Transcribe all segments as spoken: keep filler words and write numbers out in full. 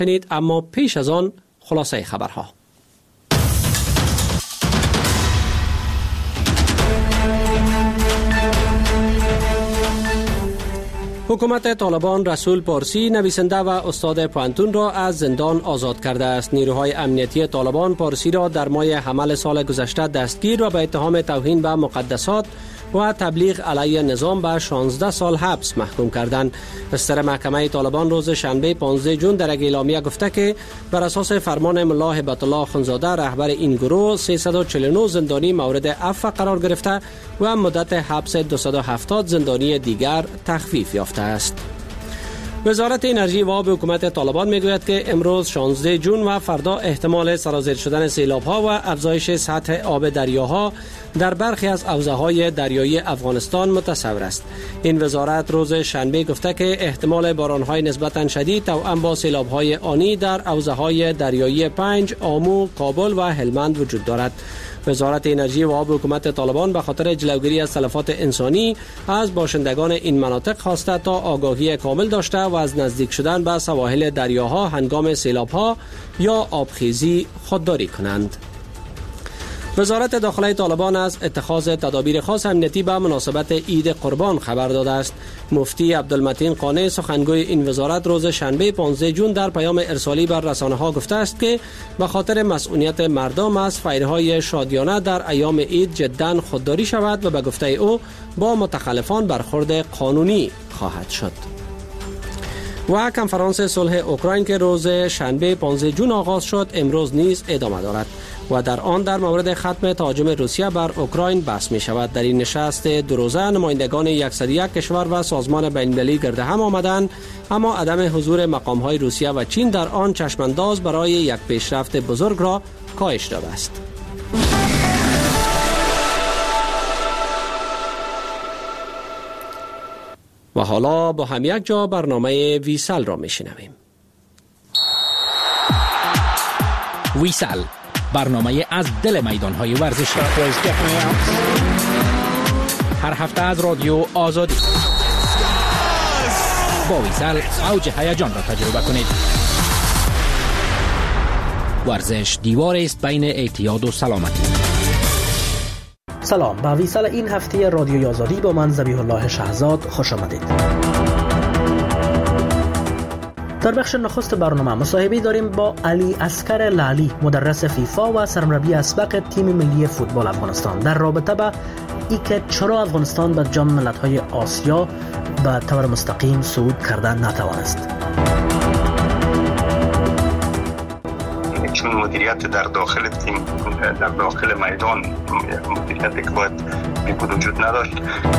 اما پیش از آن خلاصه خبرها. حکومت طالبان رسول پارسی نویسنده و استاد پوهنتون را از زندان آزاد کرده است. نیروهای امنیتی طالبان پارسی را در ماه حمل سال گذشته دستگیر و به اتهام توهین به مقدسات و تبلیغ علیه نظام به شانزده سال حبس محکوم کردند. بستر محکمه طالبان روز شنبه پانزده جون در یک اعلامیه گفته که بر اساس فرمان ملا هبت الله اخوندزاده رهبر این گروه سیصد و چهل و نه زندانی مورد عفو قرار گرفته و مدت حبس دویست و هفتاد زندانی دیگر تخفیف یافته است. وزارت انرژی و آب حکومت طالبان میگوید که امروز شانزده جون و فردا احتمال سرازیر شدن سیلاب‌ها و افزایش سطح آب دریاها در برخی از حوزه‌های دریایی افغانستان متصور است. این وزارت روز شنبه گفته که احتمال باران‌های نسبتاً شدید توأم با سیلاب‌های آنی در حوزه‌های دریایی پنج، آمو، کابل و هلمند وجود دارد. وزارت انرژی و آب حکومت طالبان به خاطر جلوگیری از تلفات انسانی از باشندگان این مناطق خواسته تا آگاهی کامل داشته و از نزدیک شدن به سواحل دریاها هنگام سیلاب‌ها یا آبخیزی خودداری کنند. وزارت داخله طالبان از اتخاذ تدابیر خاص امنیتی به مناسبت عید قربان خبر داده است. مفتی عبدالمتین قانع سخنگوی این وزارت روز شنبه پانزده جون در پیام ارسالی بر رسانه‌ها گفته است که به خاطر مسئولیت مردم از فیرهای شادیانه در ایام عید جداً خودداری شود و به گفته او با متخلفان برخورد قانونی خواهد شد. و کنفرانس صلح اوکراین که روز شنبه پانزده جون آغاز شد امروز نیز ادامه دارد و در آن در مورد ختم تهاجم روسیه بر اوکراین بحث می شود. در این نشست دو روزه نمایندگان صد و یک کشور و سازمان بین‌المللی گرد هم آمدند، اما عدم حضور مقام‌های روسیه و چین در آن چشمانداز برای یک پیشرفت بزرگ را کاهش داده است. و حالا با هم یک جا برنامه ویسال را میشنویم. ویسال، برنامه از دل میدان‌های ورزشی. هر هفته از رادیو آزادی. با ویسال اوج هیجان را تجربه کنید. ورزش دیواری است بین اعتیاد و سلامتی. سلام، به ویسال این هفته رادیوی آزادی با من ذبیح الله شهزاد خوش آمدید. در بخش نخست برنامه مصاحبه داریم با علی اصغر لعلی، مدرس فیفا و سرمربی اسبق تیم ملی فوتبال افغانستان، در رابطه با ای که چرا افغانستان به جام ملت‌های آسیا به طور مستقیم صعود کردن نتوانست. چون مدیریت در داخل تیم، در داخل میدان مدیریت که باید بی‌بود وجود نداشت.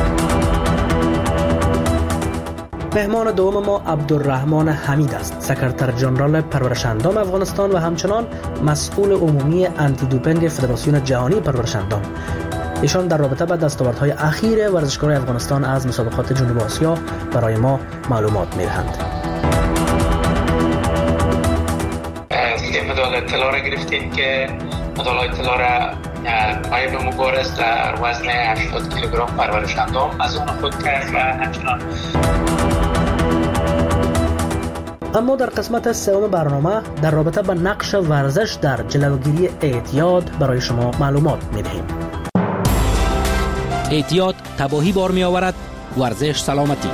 مهمان دوم ما عبدالرحمن حمید است، سکرتر ژنرال پرورش اندام افغانستان و همچنان مسئول عمومی آنتی دوپینگ فدراسیون جهانی پرورش اندام. ایشان در رابطه با دستاوردهای اخیر ورزشکاران افغانستان از مسابقات جنوب آسیا برای ما معلومات می‌دهند. مدال طلا را گرفتیم که مدال طلا را نایب مبارز در وزن هشتاد کیلوگرم پرورش اندام از آن خود کرد و همچنان. اما در قسمت سوم برنامه در رابطه با نقش ورزش در جلوگیری اعتیاد برای شما معلومات می‌دهیم. اعتیاد تباهی بار می‌آورد، ورزش سلامتی.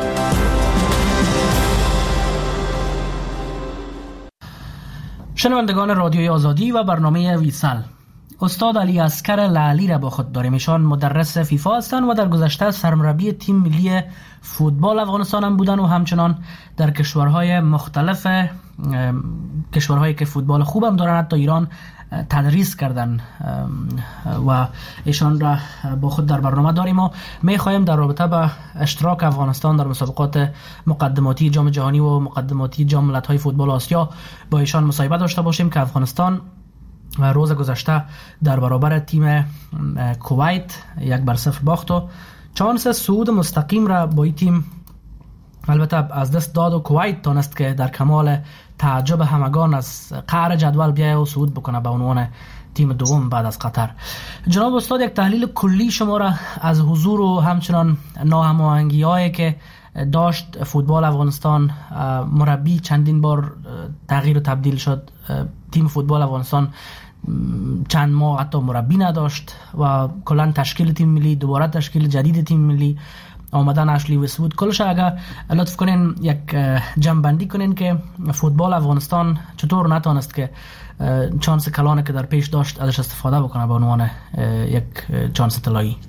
شنوندگان رادیوی آزادی و برنامه ویسال، استاد علی اصغر لعلی را با خود داریم. ایشان مدرس فیفا هستند و در گذشته سرمربی تیم ملی فوتبال افغانستان هم بودند و همچنان در کشورهای مختلف، کشورهایی که فوتبال خوب هم دارند حتی ایران، تدریس کردن و ایشان را با خود در برنامه داریم و میخواهیم در رابطه با اشتراک افغانستان در مسابقات مقدماتی جام جهانی و مقدماتی جام ملت‌های فوتبال آسیا با ایشان مصاحبه داشته باشیم که افغانستان روز گذشته در برابر تیم کویت یک بر صفر باخت و چانس صعود مستقیم را با این تیم البته از دست داد و کویت تانست که در کمال تعجب همگان از قعر جدول بیایه و صعود بکنه به عنوان تیم دوم بعد از قطر. جناب استاد، یک تحلیل کلی شما را از حضور و همچنان ناهماهنگی‌هایی که داشت فوتبال افغانستان. مربی چندین بار تغییر و تبدیل شد. تیم فوتبال افغانستان چند ماه حتی مربی نداشت و کلا تشکیل تیم ملی، دوباره تشکیل جدید تیم ملی، آمدن اشلی وست‌وود، کلش اگر لطف کنین یک جمع‌بندی کنین که فوتبال افغانستان چطور نتونست که چانس کلانی که در پیش داشت ازش استفاده بکنه به عنوان یک چانس طلایی.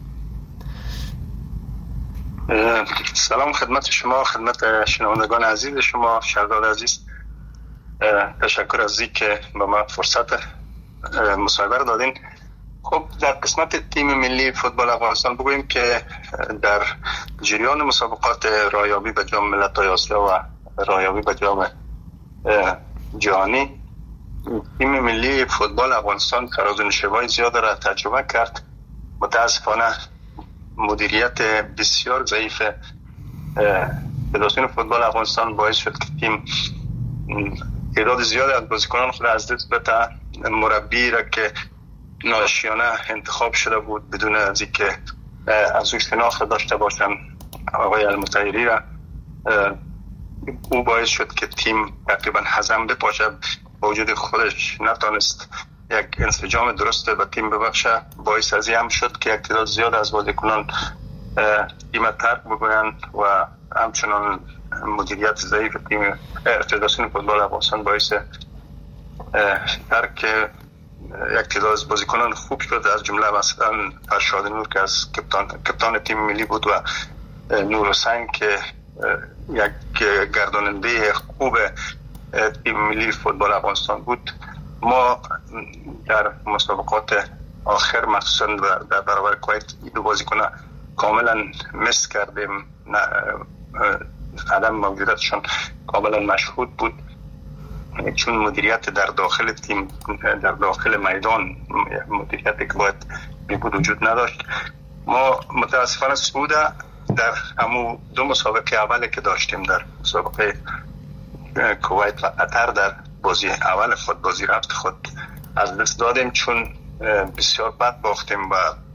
سلام خدمت شما، خدمت شنوندگان عزیز شما، شهردار عزیز. تشکر از اینکه که به من فرصت مصاحبه را دادین. خب در قسمت تیم ملی فوتبال افغانستان بگوییم که در جریان مسابقات رایابی به جام ملت‌های آسیا و رایابی به جام جهانی، تیم ملی فوتبال افغانستان فراز و نشیب‌های زیاد را تجربه کرد. متاسفانه مدیریت بسیار ضعیف فدراسیون فوتبال افغانستان باعث شد که تیم تعداد زیاد از بازیکنان خود از دست بده. مربی را که ناشیانه انتخاب شده بود بدون از اینکه از او شناخت داشته باشن، آقای المطهری را، او باعث شد که تیم تقریبا هضم بپاشه. با وجود خودش نتونست یک انسجام درست به تیم ببخشه. باعث از این هم شد که یک تعداد زیاد از بازیکنان تیم ترک بگویند و همچنان مدیریت ضعیف تیم فدراسیون فوتبال افغانستان باعث ترک یک تعداد از بازیکنان خوب شد، از جمله مثلا فرشاد نور که از کپتان کپتان تیم ملی بود و نور حسین که یک گرداننده خوب تیم ملی فوتبال افغانستان بود. ما در مسابقات آخر مخصوصا در برابر کویت دو بازیکن کاملا مس کردیم، عدم موجودیتشان کاملا مشهود بود، چون مدیریت در داخل تیم در داخل میدان مدیریت که باید بود وجود نداشت. ما متاسفانه صعود در همو دو مسابقه اولی که داشتیم، در مسابقه کویت و قطر، در بازی اول خود بازی رفت خود از دست دادیم چون بسیار بد باختیم و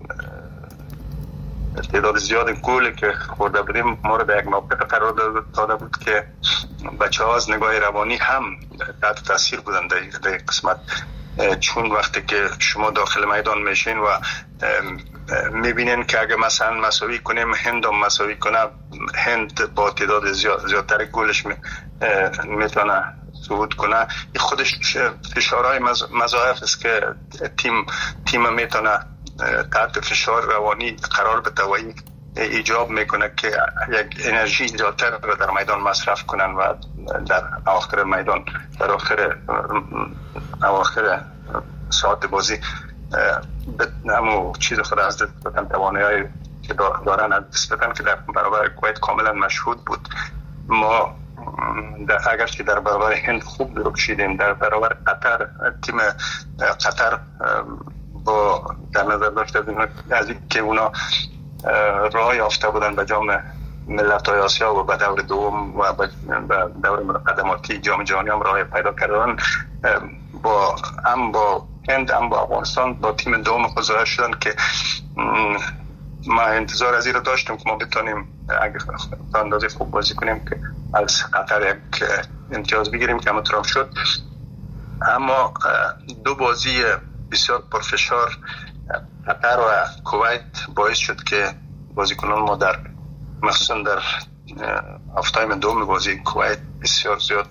تعداد زیاد گل که خورده بودیم ما رو به یک موقع قرار داده بود که بچه ها از نگاه روانی هم تحت تاثیر بودن در قسمت، چون وقتی که شما داخل میدان میشین و میبینین که اگه مثلا مساوی کنیم هند هم مساوی کنه، هند با تعداد زیاد زیادتر گلش میتونه صعود کنه، این خودش فشارهای مضاعف است که تیم تیم میتونه تحت فشار روانی قرار بده و ایجاب میکنه که یک انرژی زیادتر رو در میدان مصرف کنن و در اواخر میدان در آخر اواخر ساعت بازی همو چیز خود از دست بدن، توانایی که دارن از دست بدن که در برابر کویت کاملا مشهود بود. ما در اگرچه در برابر هند خوب درکشیدیم، در برابر قطر تیم قطر با در نظر داشته از این که اونا راه یافته بودن به جام ملت‌های آسیا و به دور دوم و به دور مقدماتی جام جهانی هم راه پیدا کردن، با هم با هند هم با افغانستان با تیم دوم خود شدن که ما انتظار از این رو داشتیم که ما بتونیم اگه اندازه خوب بازی کنیم که از قطر یک امتیاز بگیریم که همونطور شد. اما دو بازی بسیار پرفشار قطر و کویت باعث شد که بازیکنان ما در مخصوصا در هفته‌های دوم بازی کویت بسیار زیاد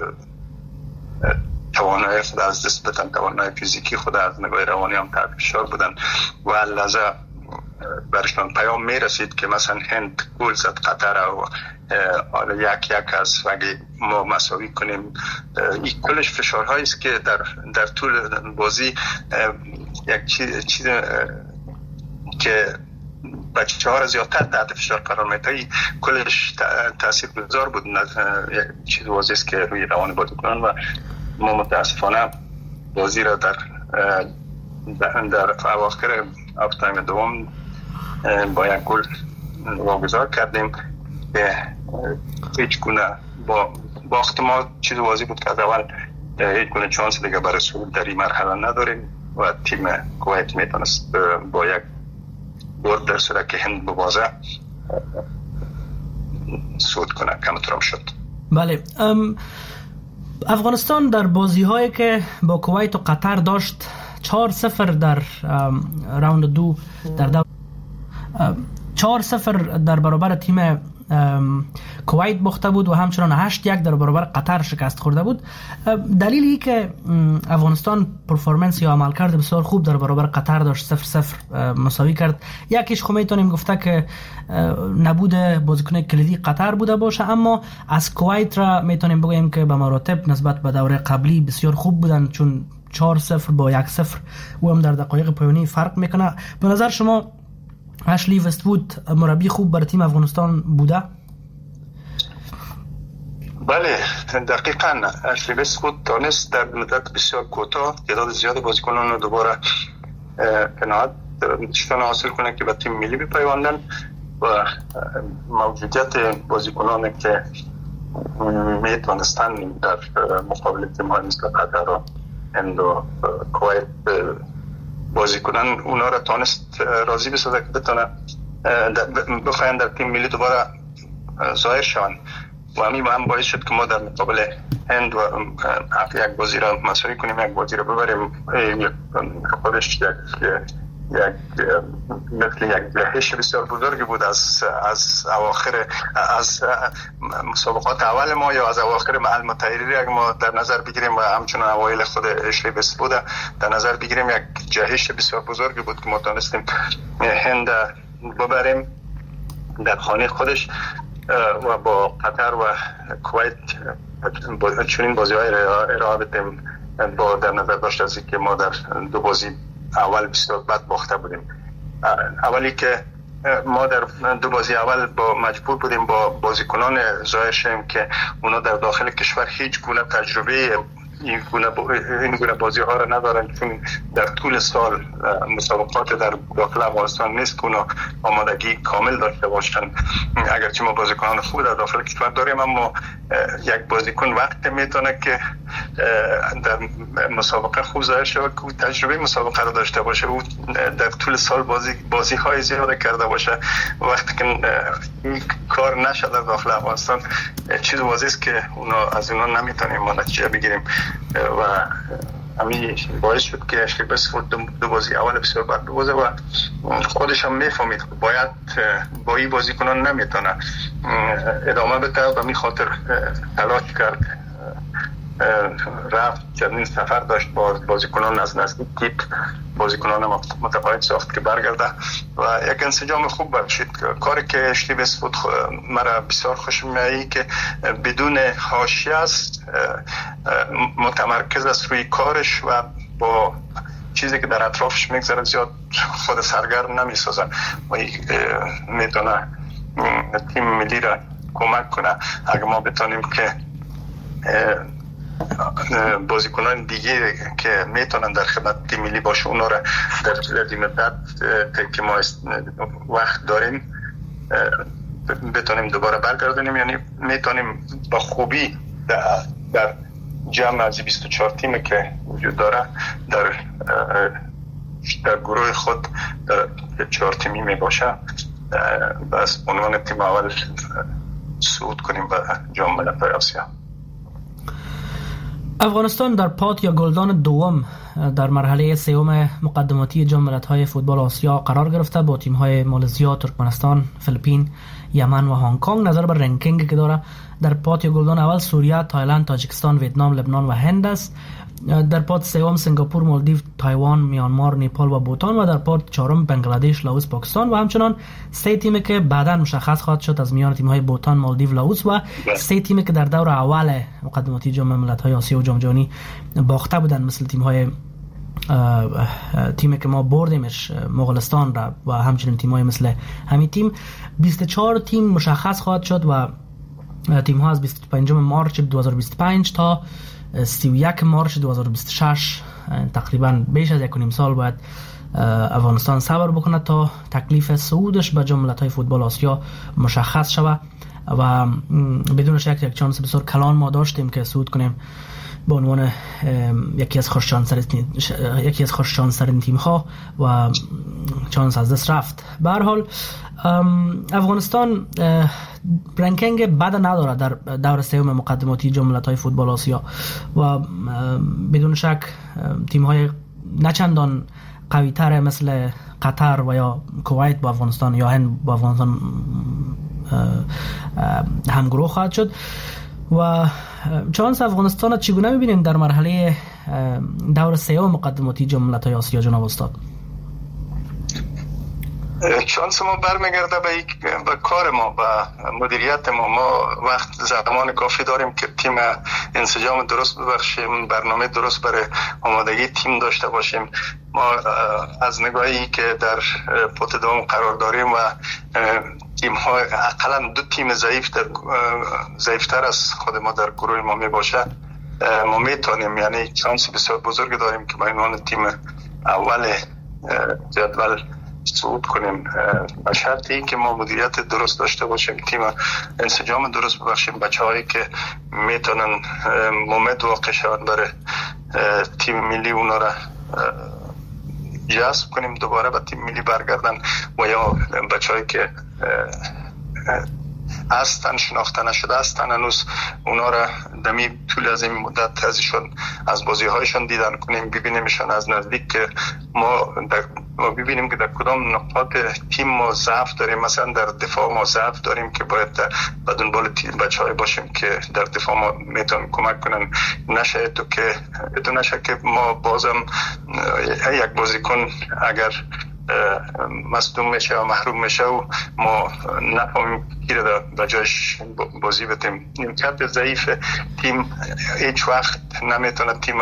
توانایی خود از دست بدن، توانایی فیزیکی خود از نگاه روانی هم تحت فشار بودن و لحظه برشان پیام می رسید که مثلا هند گل زد قطر و حالا یک یک از اگه ما مساوی کنیم. این کلش فشارهایی است که در در طول بازی یک چیز چیز که بچه ها را زیادتر تحت فشار قرار میده، کلش تأثیر گذار بود. یک چیز واضح است که روی روان بازیکنان و ما متاسفانه بازی را در در اواخر هفته دوم با یک گل واگذار کردیم که هیچ گونه با باخت ما چیز واضح بود که از اول هیچ گونه چانس دیگه برای صعود در این مرحله نداریم و تیم کویت میتونست با یک برد در صورت که هند ببازه صعود کنه کمترم شد. بله. افغانستان در بازی هایی که با کویت و قطر داشت چهار صفر در راوند دو در دو چهار صفر در برابر تیم کویت باخته بود و همچنان هشت یک در برابر قطر شکست خورده بود. دلیلی که افغانستان پرفورمنس یا عملکرد بسیار خوب در برابر قطر داشت، صفر صفر مساوی کرد، یکیش خب میتونیم گفته که نبود بازیکن کلیدی قطر بوده باشه، اما از کویت را میتونیم بگوییم که به مراتب نسبت به دوره قبلی بسیار خوب بودن، چون چهار صفر با یک صفر و هم در دقایق پایانی فرق میکنه. به نظر شما اشلی وست‌وود مربی خوب برای تیم افغانستان بوده؟ بله دقیقاً اشلی وست‌وود دانست در مدت بسیار کوتاه تعداد زیاد بازیکنان رو دوباره قناعت شدن حاصل کنه که به تیم ملی بپیوندن و موجودیت بازیکنانی که میتونستن در مقابل تیم‌های مثل قطر و هند و کویت بازی کنن اونا را تانست راضی بسازه که بتونه بخواین در تیم ملی دوباره ظاهر شوند و همین هم باعث شد که ما در مقابل هند و یک بازی را مساوی کنیم، یک بازی را ببریم. خودش یک یک مثل یک جهش بسیار بزرگی بود از از اواخر از مسابقات اول ما یا از اواخر المتحری اگه ما در نظر بگیریم و همچنان اوایل خود اشلی وست‌وود در نظر بگیریم، یک جهش بسیار بزرگی بود که ما تونستیم هند ببریم در خانه خودش و با قطر و کویت چنین بازی‌های ارائه بدیم با در نظر داشت از اینکه ما در دو بازی اول بسیار بد باخته بودیم. اولی که ما در دو بازی اول با مجبور بودیم با بازیکنان ظاهر شیم که اونا در داخل کشور هیچ گونه تجربه این گونه این گونه بازی ها را ندارن، چون در طول سال مسابقات در داخل افغانستان نیست که اونا آمادگی کامل داشته باشن. اگرچه ما بازیکنان خوب در داخل کشور داریم، اما یک بازیکن وقت میتونه که در مسابقه خوب ظاهر شود که تجربه مسابقه را داشته باشه، او در طول سال بازی بازی های زیاد کرده باشه. وقتی که این کار نشه در داخل افغانستان، چیز واضحه است که اونا از اونا نمیتونیم ما نتیجه بگیریم و همین باعث شد که اشلی وست‌وود دو بازی اول بسیار بد بازه و خودش هم میفهمید باید با این بازیکنان نمیتونه ادامه بده و همین خاطر تلاش کرد، رفت چندین سفر داشت با بازیکنان از نزدیک دید، بازیکنان متقاعد ساخت که برگرده و یک انسجام خوب برشید. کاری که اشلی وست‌وود مرا بسیار خوش میاد که بدون حاشیه است، متمرکز است روی کارش و با چیزی که در اطرافش میگذره زیاد خود سرگرم نمیسازه و میتونه تیم ملی را کمک کنه. اگر ما بتونیم که بازیکنان دیگه که میتونن در خدمت تیم ملی باشه اونا را در طول مدت که ما وقت داریم بتونیم دوباره برگردونیم، یعنی میتونیم با خوبی در, در جمع از بیست و چهار تیمی که وجود داره در در گروه خود در چهار تیمی می باشه بس عنوان تیم اول صعود کنیم به جام ملت‌های آسیا. افغانستان در پات یا گلدان دوم در مرحله سوم مقدماتی جام ملت‌های فوتبال آسیا قرار گرفته با تیم‌های مالزیا، ترکمنستان، فیلیپین، یمن و هنگ کنگ. نظر بر رنکینگ که داره در پات یا گلدان اول سوریه، تایلند، تاجیکستان، ویتنام، لبنان و هند است. در پات سوم سنگاپور، مالدیو، تایوان، میانمار، نیپال و بوتان و در پات چهارم بنگلادش، لاوس، پاکستان و همچنان سه تیمی که بعداً مشخص خواهد شد از میان تیم‌های بوتان، مالدیو، لاوس و سه تیمی که در دور اول مقدماتی جام ملت‌های آسیا و جام جهانی باخته بودند، مثل تیم‌های تیمی که ما بردیمش مغولستان را و همچنین تیم‌های مثل همین تیم. بیست و چهار تیم مشخص خواهد شد و تیم‌ها از بیست و پنجم مارچ دو هزار و بیست و پنج تا سی و یک مارچ دو هزار و بیست و شش تقریبا بیش از یک و نیم سال باید افغانستان صبر بکنه تا تکلیف صعودش به جام ملت‌های فوتبال آسیا مشخص شود و بدون شک یک چانس بسیار کلان ما داشتیم که صعود کنیم به عنوان یکی از خوششانس یکی از خوششانس‌ترین تیم‌ها و چانس از دست رفت. به هر حال افغانستان رنکینگ بد نداره در دور سوم مقدماتی جام ملت‌های فوتبال آسیا و بدون شک تیم‌های نچندان قوی‌تر مثل قطر و یا کویت با افغانستان یا هند با افغانستان همگروه خواهد شد. و چانس افغانستان چگونه می‌بینید در مرحله دور سوم مقدماتی جام ملت‌های آسیا جناب استاد؟ شانس ما برمیگرده به, به کار ما، به مدیریت ما. ما وقت زمان کافی داریم که تیم انسجام درست ببخشیم، برنامه درست برای آمادگی تیم داشته باشیم. ما از نگاهی که در پوت دوم قرار داریم و تیم ها اقلا دو تیم ضعیف در ضعیفتر از خود ما در گروه ما می باشه، ما میتونیم، یعنی شانس بسیار بزرگ داریم که با عنوان تیم اول جدول صعود کنیم، به شرطی که ما مدیریت درست داشته باشیم، تیم انسجام درست ببخشیم، بچه‌هایی که میتونن مومد واقع شوند برای تیم ملی اونا را جذب کنیم دوباره به تیم ملی برگردن و یا بچه‌هایی که هستن شناخته نشده هستن هنوز اونا را دمی طول از این مدت ازشون از بازی هایشون دیدن کنیم، ببینیمشون از نزدیک که ما, ما ببینیم که در کدام نقاط تیم ما ضعف داریم. مثلا در دفاع ما ضعف داریم که باید به دنبال بچه های باشیم که در دفاع ما میتونن کمک کنن. نشه تو که تو نشه که ما بازم یک بازیکن اگر مصدوم میشه و محروم میشه و ما نفهمیم کی را به جایش بازی بدیم. نیمکت ضعیف تیم هیچ وقت نمیتونه تیم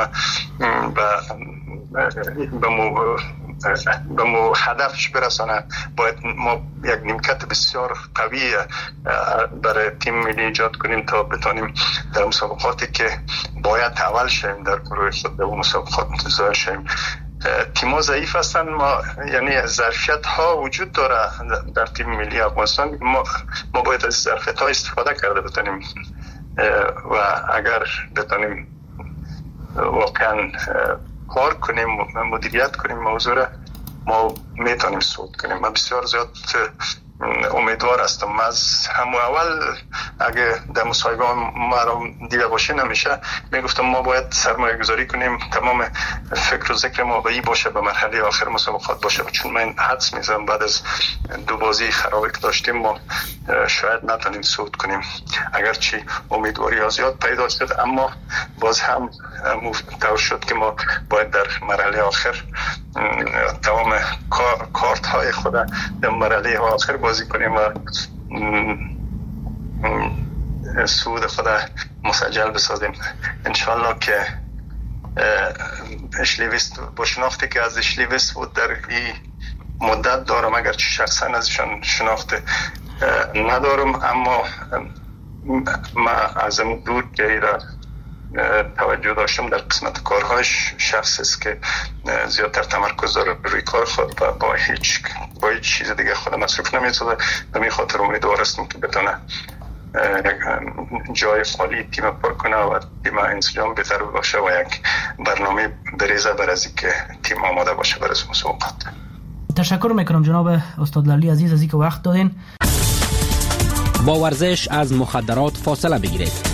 به مو به مو هدفش برسانه. باید ما یک نیمکت بسیار قوی برای تیم ملی ایجاد کنیم تا بتونیم در مسابقاتی که باید اول شیم در گروه خود در مسابقات ظاهر شیم. تیم‌ها ضعیف هستن، ما یعنی ظرفیت ها وجود داره در تیم ملی افغانستان، ما, ما باید از ظرفیت ها استفاده کرده بتونیم و اگر بتونیم واقعا کار کنیم مدیریت کنیم موضوع را، ما میتونیم صعود کنیم. من بسیار زیاد امیدوار هستم. از همون اول اگه در مصاحبه ما رو دیده باشه نمیشه میگفتم ما باید سرمایه گذاری کنیم، تمام فکر و ذکر ما به این باشه به مرحله آخر مسابقات باشه، چون من حدس میزنم بعد از دو بازی خرابی که داشتیم ما شاید نتونیم صعود کنیم. اگرچه امیدواری ها زیاد پیدا شد اما باز هم طور شد که ما باید در مرحله آخر تمام کارت های خود در مرحله آخر بازی کنیم و صعود خود مسجل بسازیم. انشالله که اشلی وست با شناختی که از اشلی وست بود در این مدت دارم، اگر چه شخصا ازشان شناخت ندارم اما ما از این دور که ایران توجه داشتم در قسمت کارهاش شخص است که زیادتر تمرکز داره روی کار خود و با هیچ با هیچ چیز دیگه خود مصروف نمی‌شده. به این خاطر امیدوار هستم که بتونه جای خالی تیم پر کنه و تیم انسجام بهتر باشه و یک برنامه بریزه برای اینکه تیم آماده باشه برای مسابقات. تشکر میکنم جناب استاد لالی عزیز از اینکه وقت دادین. با ورزش از مخدرات فاصله بگیرید.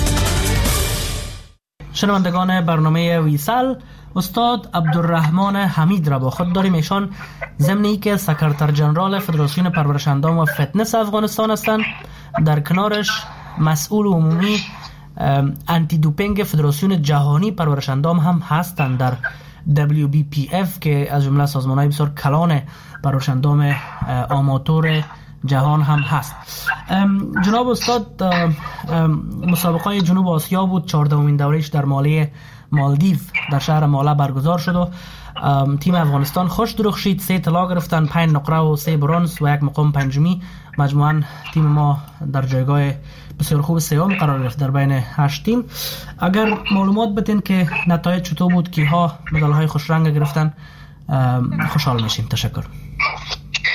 شنوندگان برنامه ویسال، استاد عبدالرحمن حمید را با خود داریم. ایشان ضمن که سکرتر جنرال فدراسیون پرورش اندام و فتنس افغانستان هستند، در کنارش مسئول عمومی انتی دوپینگ فدراسیون جهانی پرورش اندام هم هستند در دبلیو بی پی اف که از جمله سازمان‌های بسیار کلان پرورش اندام آماتور جهان هم هست. جناب استاد، مسابقه جنوب آسیا بود، چهاردهمین دورهش در ماله مالدیو در شهر ماله برگزار شد و تیم افغانستان خوش درخشید، سه طلا گرفتن، پنج نقره و سه برنز و یک مقام پنجمی. مجموعاً تیم ما در جایگاه بسیار خوب سوم قرار گرفت در بین هشت تیم. اگر معلومات بدین که نتایج چطور بود، که ها مدال های خوش رنگ گرفتن، خوشحال میشیم. تشکر.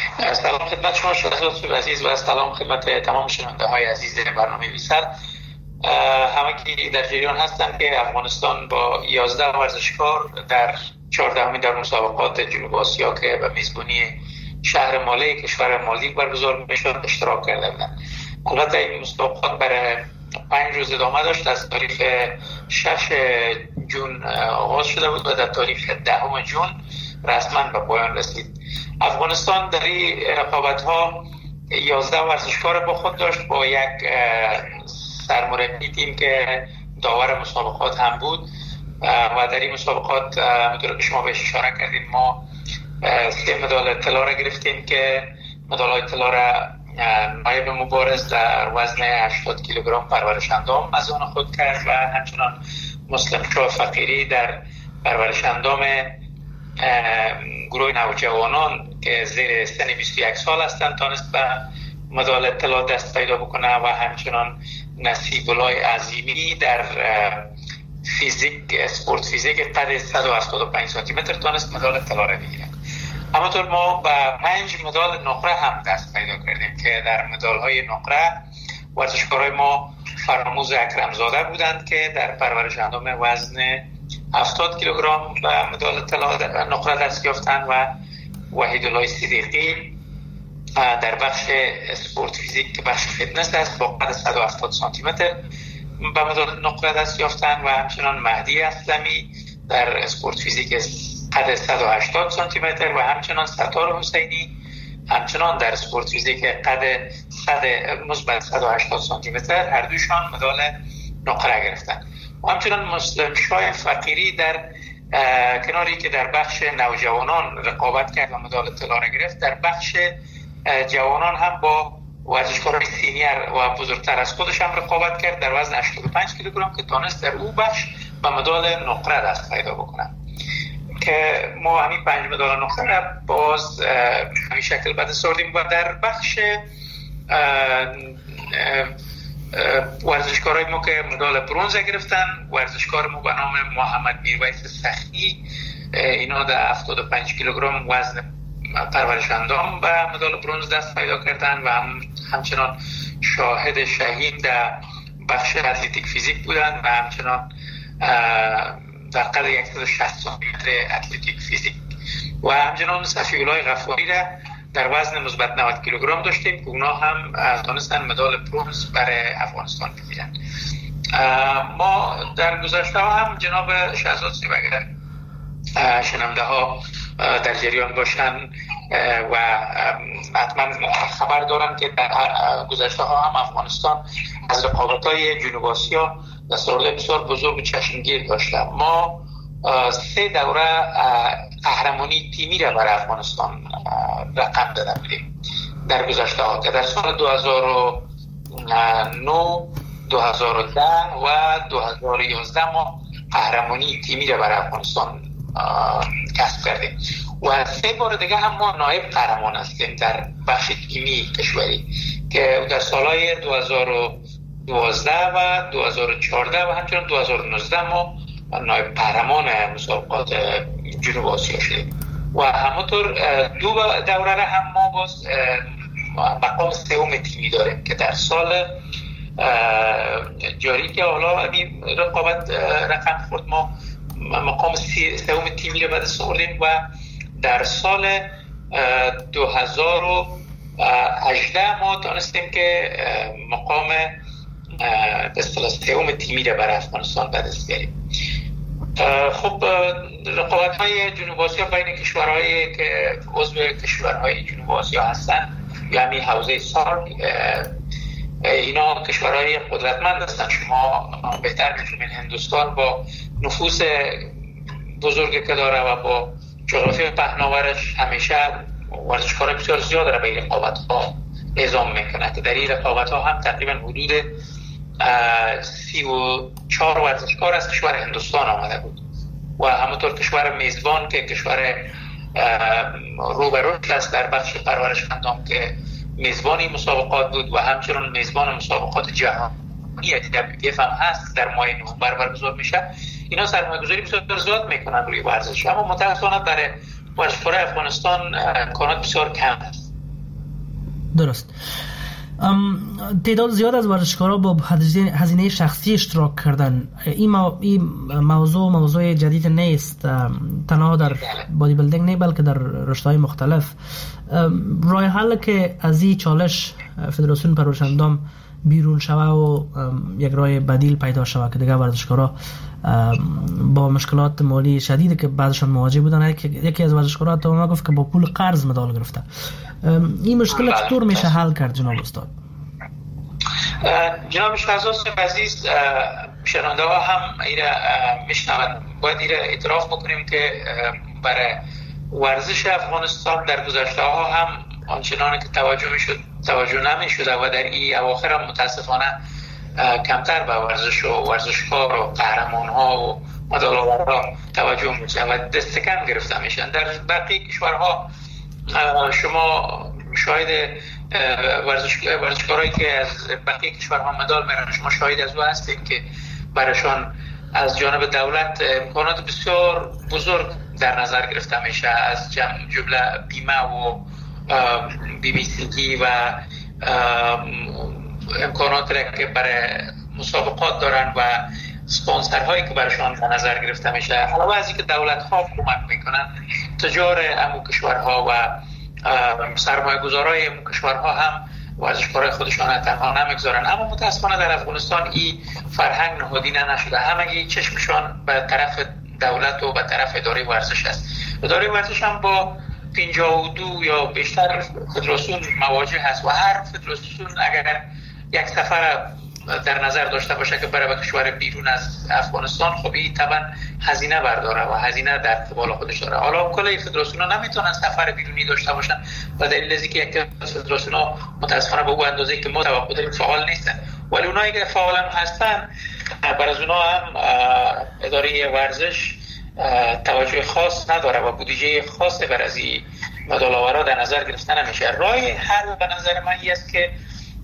سلام خدمت شما شهزاد عزیز و سلام خدمت تمام شنونده های عزیز برنامه ویسال. همگی در جریان هستند که افغانستان با یازده ورزشکار در چهاردهمین در مسابقات جنوب آسیا که به میزبانی شهر ماله کشور مالدیو برگزار میشد اشتراک کرده بودند. البته این مسابقات برای پنج روز ادامه داشت. از تاریخ شش جون آغاز شده بود و در تاریخ دهم جون رسما به پایان رسید. افغانستان در این رقابت‌ها یازده ورزشکار با خود داشت با یک سرمربی تیم که داور مسابقات هم بود و در این مسابقات همونطور که شما بهش اشاره کردیم ما سه مدال طلا را گرفتیم که مدال‌های طلا را نایب مبارز در وزن هشتاد کیلوگرم پرورش اندام از آن خود کرد و همچنان مسلم شاه فقیری در پرورش اندام گروه نوجوانان که زیر سن بیست و یک سال هستند تانست به مدال طلا دست پیدا بکنه و همچنان نصیب الله عظیمی در فیزیک اسپورت فیزیک قد صد و هفتاد و پنج سانتی متر تانست مدال طلا را بگیره. همونطور ما به پنج مدال نقره هم دست پیدا کردیم که در مدال های نقره ورزشکارای ما فراموز اکرم زاده بودند که در پرورش اندام وزن هفتاد کیلوگرم و مدال طلا نقره دست یافتند و وحید الله صدیقی در بخش اسپورت فیزیک که بخش فتنس است با قد صد و هفتاد سانتی متر به مدال نقره دست یافتند و همچنان مهدی اسلمی در اسپورت فیزیک قد صد و هشتاد سانتی متر و همچنان ستار حسینی همچنان در اسپورت فیزیک قد صد مثبت صد و هشتاد سانتی متر هر دوشان مدال نقره گرفتند. و همچنان مسلم شاه فقیری در کناری که در بخش نوجوانان رقابت کرد و مدال طلا را گرفت، در بخش جوانان هم با ورزشکاران سینیر و بزرگتر از خودش هم رقابت کرد در وزن هشتاد و پنج کیلوگرم که تانست در او بخش به مدال نقره دست پیدا بکنه که ما همین پنج مدال نقره را باز همین شکل به دست آوردیم. و در بخش ورزشکارای ما که مدال برنز گرفتن، ورزشکار ما به نام محمد میرویس سخی، اینا در هفتاد و پنج کیلوگرم وزن پرورش اندام به مدال برنز دست پیدا کردن و هم همچنان شاهد شهید در بخش اتلتیک فیزیک بودن و همچنان در قدر صد و شصت سانتی متر اتلتیک فیزیک و همچنان صفی الله غفاری را در وزن مثبت نود کیلوگرم داشتیم که اونا هم تونستن مدال برنز برای افغانستان بگیرن. ما در گذشته ها هم جناب شهزاد سیب اگر شنونده ها در جریان باشن و حتما خبر دارن که در گذشته ها هم افغانستان از رقابت های جنوب آسیا دستاورد بسیار بزرگ و چشمگیر داشته. ما سه دوره قهرمانی تیمی را برای افغانستان رقم داده بودیم در گذشته ها که در سال دو هزار و نه، دو هزار و ده و دو هزار و یازده ما قهرمانی تیمی را برای افغانستان کسب کردیم و سه بار دیگه هم ما نایب قهرمان هستیم در بخش تیمی کشوری که در سالهای دو هزار و دوازده و دو هزار و چهارده و همچنان دو هزار و نوزده ما نایب قهرمان مسابقات جنوب آسیا شدیم و همونطور دو دوره را هم ما باز مقام سوم تیمی داریم که در سال جاری که حالا این رقابت رقم خورد ما مقام سوم تیمی را به دست آوردیم و در سال دو هزار و هجده ما تونستیم که مقام اصطلاح سوم تیمی را برای افغانستان به دست بیاریم. خب رقابت‌های جنوب آسیا بین کشورهایی که عضو کشورهای جنوب آسیا هستن یعنی حوزه سارک، اینا کشورهای قدرتمند هستن. شما بهتر می‌فهمید هندوستان با نفوذ بزرگی که داره و با جغرافی پهناورش همیشه ورزشکارای بسیار زیاد را به این رقابت‌ها اعزام میکنه که در این رقابت‌ها هم تقریبا حدود سی و چهار ورزشکار از کشور هندوستان آمده بود و همونطور کشور میزبان که کشور روبروش است در بخش پرورش اندام که میزبانی مسابقات بود و همچنان میزبان مسابقات جهانی دبلیو پی اف هم هست در ماه نوامبر برگزار میشه. اینا سرمایه‌گذاری بسیار زیاد میکنن روی ورزش، اما متأسفانه برای ورزشکارای افغانستان امکانات بسیار کم است. درست. تعداد زیاد از ورزشکارا با هزینه شخصی اشتراک کردن. این, مو... این موضوع موضوع جدید نیست، تنها در بادی بیلدینگ نه بلکه در رشته‌های مختلف. راه حل که از این چالش فدراسیون پرورش اندام بیرون شوه و یک راه بدیل پیدا شوه که دیگه ورزشکارا با مشکلات مالی شدیدی که بعضشان مواجه بودن، یکی از ورزشکارا تا ما گفت که با پول قرض مدال گرفته. این مشکل چطور میشه حل کرد جناب استاد؟ جناب شهزاد عزیز، شنونده ها هم ایره میشنوند. باید ایره اعتراف بکنیم که برای ورزش افغانستان در گذشته ها هم آنچنان که توجه میشد توجه نمیشد و در این اواخر هم متاسفانه کمتر به ورزش و ورزشکار و قهرمان ها و مدال آورها توجه میشه و دست کم گرفته میشن. در بقیه کشورها شما شاهد ورزش ورزشکارایی که از بقیه کشورها مدال میارن، شما شاهد از او هستید که برایشان از جانب دولت امکانات بسیار بزرگ در نظر گرفته میشه، از جمله بیمه و بی‌بی‌سی‌گی و امکانات را که برای مسابقات دارن و سپانسرهایی که برایشان در نظر گرفته میشه. علاوه از اینکه دولت ها کمک میکنن، تجار امو کشورها و سرمایه گذارای امو کشورها هم ورزشکارای خودشان تنها نمیگذارن. اما متاسفانه در افغانستان این فرهنگ نهادینه نشده، همگی چشمشان به طرف دولت و به طرف اداره ورزش است. اداره ورزش هم با پنجاه و دو یا بیشتر فدراسیون مواجه هست و هر فدراسیون اگر یک سفر در نظر داشته باشه که برای کشور بیرون از افغانستان، خب این طبعا هزینه برداره و هزینه در قبال خودش داره. حالا کل فدراسیون ها نمیتونن سفر بیرونی داشته باشن و دلیل از اینکه یک فدراسیون ها متاسفانه به اون اندازه‌ای که ما توقع داریم فعال نیستن، ولی اونایی که فعال هم هستن برای از اونها هم اداره ورزش توجه خاص نداره و بودجه خاصی برای از این مدال آورا در نظر گرفته نمیشه. راه حل به نظر من این است که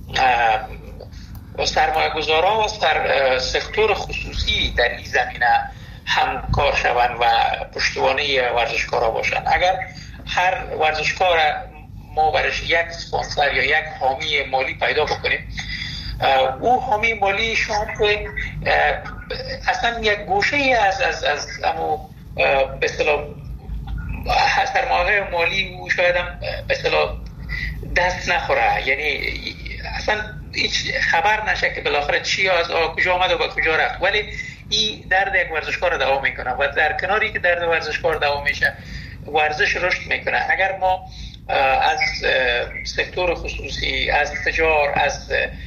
سرمایه گذارا و در سکتور خصوصی در این زمینه همکار شوند و پشتوانه ورزشکارا باشند. اگر هر ورزشکار ما برش یک سپانسر یا یک حامی مالی پیدا بکنیم، او حامی مالی شما که اصلا یک گوشه از از از امو به اصطلاح سرمایه مالی او شاید هم به اصطلاح دست نخوره، یعنی اصلا هیچ خبر نشه که بالاخره چی از کجا آمد و با کجا رفت، ولی این درد یک ورزشکار دوام میکنه و در کناری که درد ورزشکار دوام میشه ورزش رشد میکنه. اگر ما از سکتور خصوصی، از تجار، از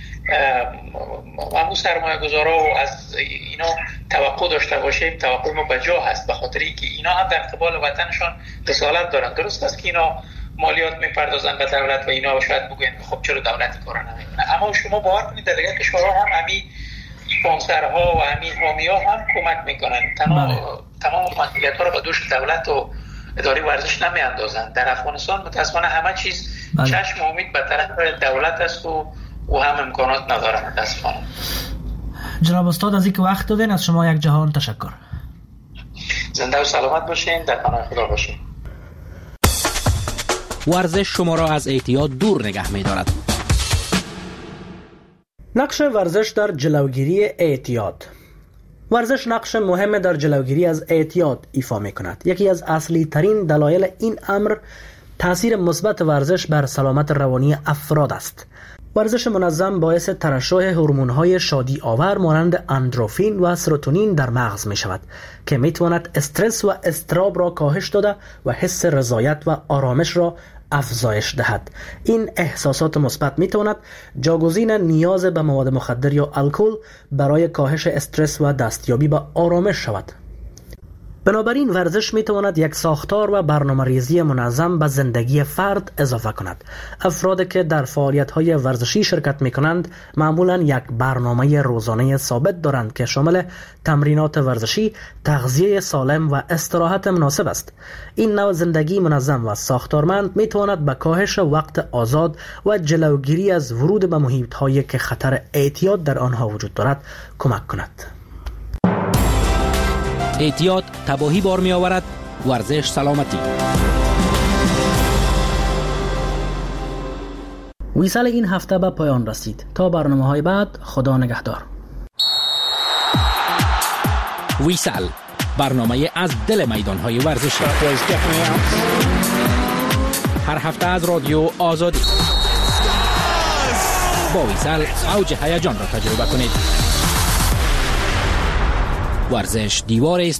همون سرمایه گذارا و از اینا توقع داشته باشیم، توقع ما بجا هست، به خاطر اینکه اینا هم در قبال وطنشان رسالت دارن. درست است که اینا مالیات میپردازن به دولت و اینا شاید بگوین خب چرا دولت کارا نمیکنه، اما شما باور کنید در دیگر کشورها هم همین اسپانسرها و همین حامی‌ها هم کمک میکنن، تمام تمام مسئولیت‌ها رو به دوش دولت و اداره ورزش نمیاندازن. در افغانستان متأسفانه همه چیز بله. چشم امید به طرف دولت است و او هم امکانات نداره متأسفانه. جناب استاد از اینکه وقت دادین از شما یک جهان تشکر. زنده و سلامت باشین، در پناه خدا باشین. ورزش شما را از اعتیاد دور نگه می‌دارد. نقش ورزش در جلوگیری اعتیاد. ورزش نقش مهم در جلوگیری از اعتیاد ایفا می‌کند. یکی از اصلی ترین دلایل این امر تأثیر مثبت ورزش بر سلامت روانی افراد است. ورزش منظم باعث ترشح هورمون‌های شادی آور مانند اندروفین و سروتونین در مغز می شود که می تواند استرس و اضطراب را کاهش داده و حس رضایت و آرامش را افزایش دهد. این احساسات مثبت می تواند جاگزین نیاز به مواد مخدر یا الکل برای کاهش استرس و دستیابی به آرامش شود. بنابراین ورزش می تواند یک ساختار و برنامه‌ریزی منظم به زندگی فرد اضافه کند. افرادی که در فعالیت‌های ورزشی شرکت می کنند معمولاً یک برنامه روزانه ثابت دارند که شامل تمرینات ورزشی، تغذیه سالم و استراحت مناسب است. این نوع زندگی منظم و ساختارمند می تواند به کاهش وقت آزاد و جلوگیری از ورود به محیط‌هایی که خطر اعتیاد در آنها وجود دارد کمک کند. اعتیاد تباهی بار می آورد، ورزش سلامتی. ویسال این هفته به پایان رسید. تا برنامه‌های بعد، خدا نگهدار. ویسال، برنامه از دل میدان‌های ورزشی. هر هفته از رادیو آزادی. با ویسال اوج هیجان را تجربه کنید. ورزش دیوار است